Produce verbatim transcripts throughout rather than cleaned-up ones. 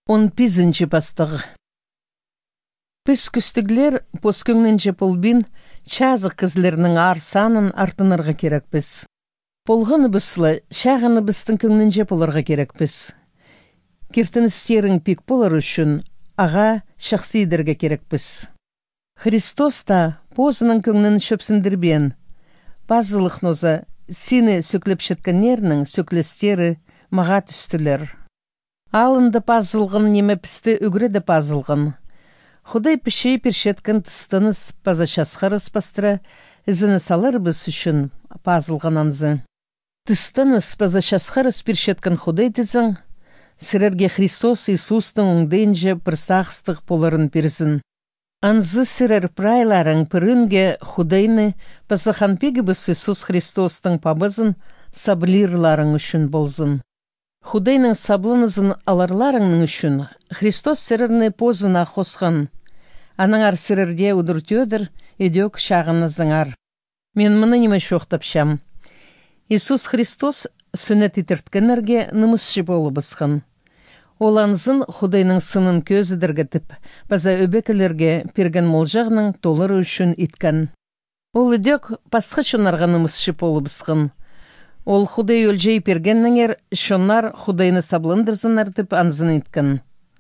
он бесінші бастығы. Біз күстіглер поскөңненже полбин чазық кізлерінің арсанын артынырға керек біз. Полғыны біслі, шағыны біздің көңненже поларға керек біз. Кертіністерің пек болар үшін аға шақсидерге керек біз. Христос та позының көңнін шөпсіндірбен. Базылық ноза сені сөклеп шеткенерінің сөклестері маға түстілер. Алынды пазылғын неме пісті үгіреді пазылғын. Худай пішей першеткен тұстаныз пазашасқарыз пастыра ізіні салыр біз үшін пазылғын анзы. Тұстаныз пазашасқарыз першеткен худай дізің, сірерге Христос Иисустың оңдайынже бірсақстық боларын перзін. Анзы сірер прайларың пірінге худайны пазахан пегі біз Иисус Христостың пабызын саблирларың үшін болзын. Худайның саблынызын аларларыңның үшін Христос сірірні позына қосқан. Аныңар сірірде удыртөдір, едек шағынызыңар. Мен мұны неме шоқтапшам. Иисус Христос сүнет етірткенерге нымысшы болу бысқын. Оланзын Худайның сынын көзідіргітіп, база өбекілерге перген молжағының толыры үшін иткен. Ол едек пасқы шынарға нымысшы болу бысқын. Ол Худай өлжей пергенніңер, шонар Худайны саблындырзынар тіп анзын еткен.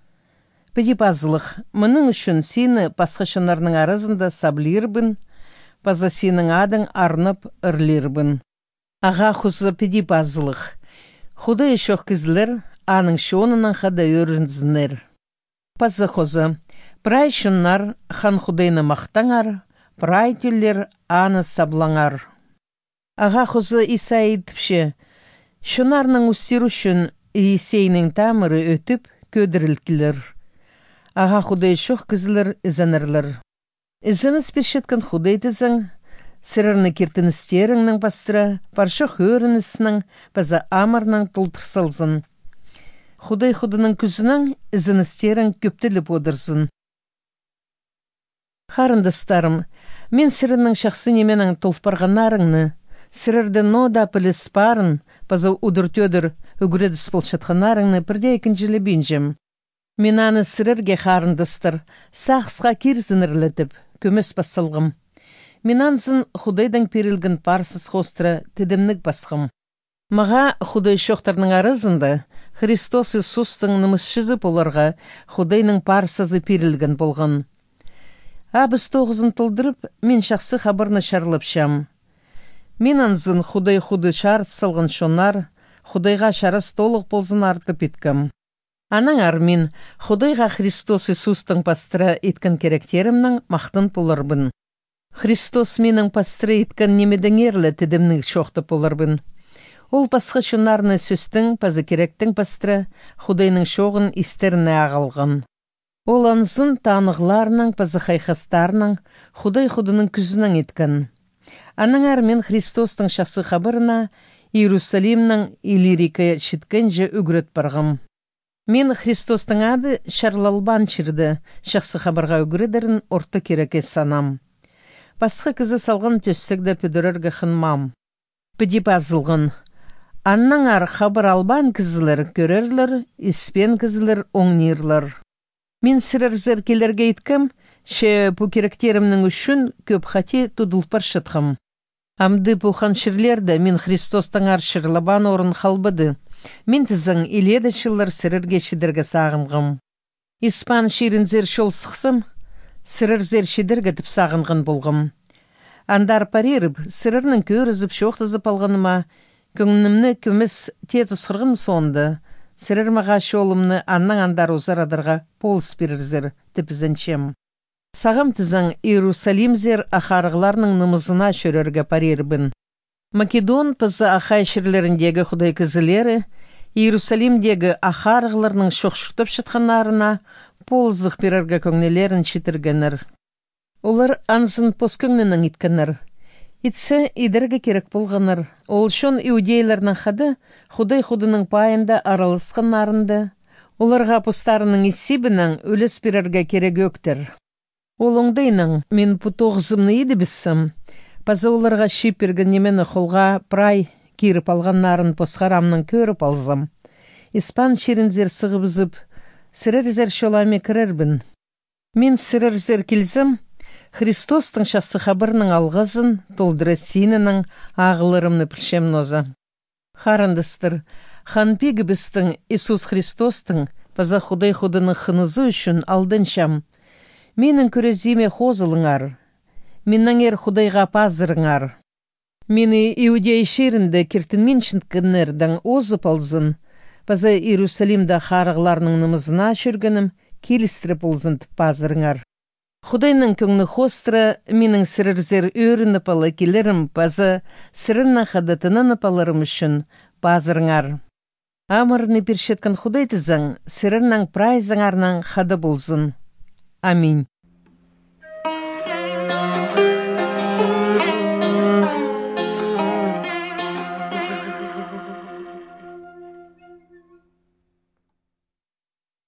Педі пазылық, мұның үшін сені пасқа шонарның арызында саблирбін, паза сенің адың арнып үрлербін. Аға хұзы педі пазылық, Худай шоқ кізлер, аның шонынан қада өрінзінер. Пазы хұзы, прай шонар хан Худайны мақтаңар, прай түллер аны саблаңар. Аға хұзы Исаи тіпше, шынарның үстер үшін Есейнің тамыры өтіп көдірілкілер. Аға Худай шоқ кізілер ізінерлер. Ізініс першеткен Худай тізің, сірірні кертіністеріңнің пастыра, паршық өрінісінің база амырның тұлтырсылзын. Худай Худының күзінің ізіністерің көптіліп одырзын. Қарындыстарым, мен сірінің шақсы неменің тұлпарғанарыңны, сірірді нода піліс барын, база удыртөдір үгіреді спылшатқанарыңны бірде екіншілі бенжім. Мен аны сірірге қарындыстыр, сақсқа керзінірлітіп, көмес басылғым. Мен анзын Худайдың перілгін парсыз қостыра тедімнік басқым. Маға Худай шоқтарының арызында Христос Иисустың нымысшызы боларға Худайның парсызы перілгін болған. Абыз тоғызын тұлдырып, мен шақсы хабарны шарлып шам. Мен анзын Худай худы шарт салғын шонар, Худайға шарас толық болзын артып еткім. Аның армин Худайға Христос Иисустың пастыра еткен керектерімнің мақтын боларбын. Христос менің пастыра еткен немедің ерлі тедімнің шоқты боларбын. Ол пасқы шонарны сөстің пазы керектің пастыра Худайның шоғын истеріне ағалған. Ол анзын танығларының пазы хайхастарының Худай худының күзінің еткен. Аның армен Христостың шақсы қабырына Иерусалимның Илирика шіткенже үгірет барғым. Мен Христостың ады шарлалбан чирді шақсы қабырға үгіредерін орты кереке санам. Басқы кізі салған төстікді пөдірерге қынмам. Піді базылғын. Анның ар қабыр албан кізілер көрерлер, іспен кізілер оңнирлер. Мен сірір зеркелерге еткім, ше бұ керектерімнің үшін көп қате тұдылпар шытқым. Амды бұқан шырлерді мен Христостың ар шырлабан орын қалбыды. Мен тізің иледі шылыр сірірге шидерге сағынғым. Испан ширін зер шол сықсым, сірір зер шидерге тіп сағынғын болғым. Андар пареріп, сірірнің көрізіп шоқтызып алғаныма, көңінімні көміс тет ұсқырғым сонды. Сірір маға шолымны анның андар ұзар адырға полыс берірзір тіпізінчем. Сағым тізің Иерусалим зер ахарғыларының нымызына шөрерге парербін. Македон пызы ахай шірлеріндегі Худай кізілері, Иерусалимдегі ахарғыларының шоқшықтып шытқанарына ползық берерге көңнелерін шетіргенір. Олар анзын поскөңнінің иткенір. Итсе идерге керек болғаныр. Ол шон иудейлерінің қады Худай худының пайында аралысқанарынды. Оларға апостарының исібінің өліс берерге керек өктір. Ол оңдайның, мен пұтоғызымны еді бісім. Паза оларға шиперген немені қолға прай киріп алғаннарын посқарамның көріп алзым. Испан шерінзер сығыбызып, сірерзер шолами кірербін. Мен сірерзер келзім, Христостың шақсы хабырның алғызын, толдыры синінің ағылырымны пілшем ноза. Харандыстыр, ханпегі бістің Иисус Христостың паза худай худының хынызы үшін алдыншам. Менің көрезіме хозылыңар, менің ер худайға пазырыңар. Мені иудей шерінде кертін меншінткінердің озып алзын, паза Иерусалимда харығларының нымызына шүргінім, келістіріп олзын пазырыңар. Худайның көңні хостыра, менің сірірзер өріні палы келерім, паза сірінна хадатынын паларым үшін пазырыңар. Амырны першеткін худайтызың, сіріннің прайзыңарның хады болзын. Аминь.